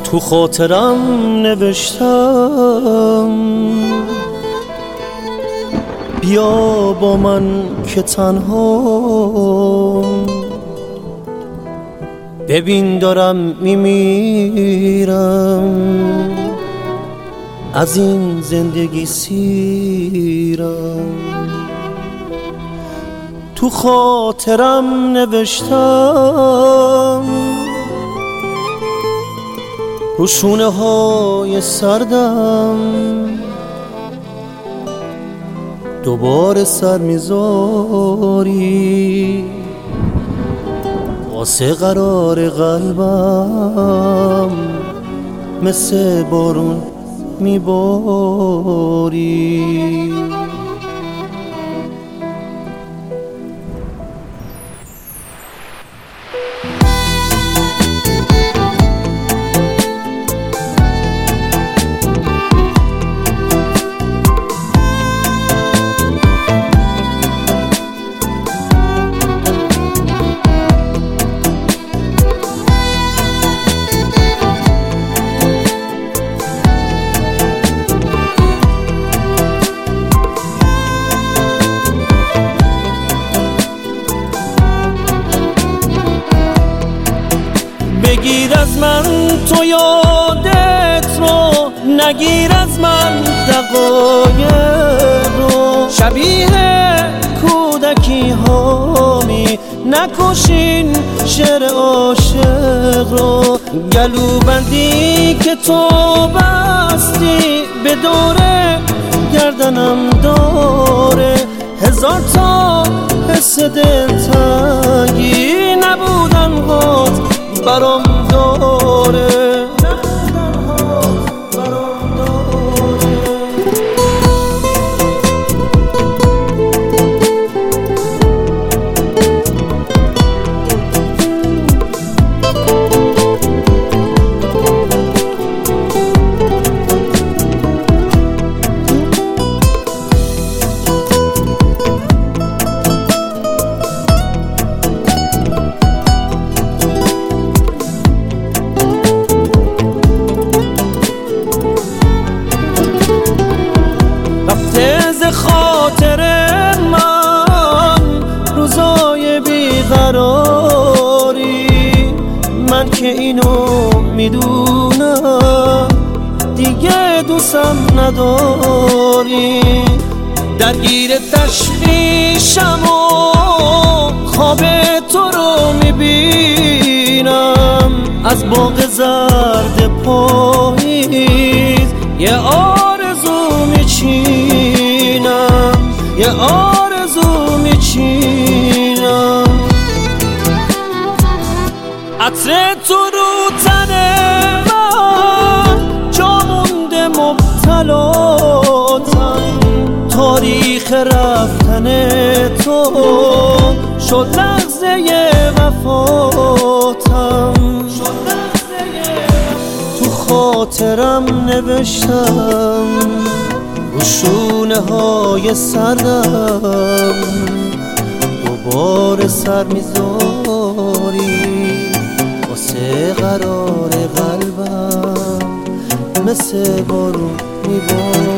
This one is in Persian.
تو خاطرم نوشتم بیا با من که تنها، ببین دارم میمیرم از این زندگی سیرم. تو خاطرم نوشتم رو شونه های سردم دوباره سر میذاری واسه قرار قلبم مثل بارون میباری. بگیر از من تو یادت رو، نگیر از من دقایق رو، شبیه کودکی هامی نکشین شعر عاشق رو. گلو بندی که تو بستی به دوره گردنم داره، هزار تا حس دلتنگی نبودن هات برام داره. خاطر من روزای بیقراری، من که اینو میدونم دیگه دوستم نداری. درگیر تشویشم و خواب تو رو میبینم، از باغ زرد پاییز یه آرزو میچینم، یه آرزو میچینم. عطر تو رو تن من جا مونده مبتلاتم، تاریخ رفتن تو شد لحظه وفاتم. تو خاطرم نوشتم رو شونه های سردم دوباره سر میذاری واسه قرار قلبم مثل بارون میباری.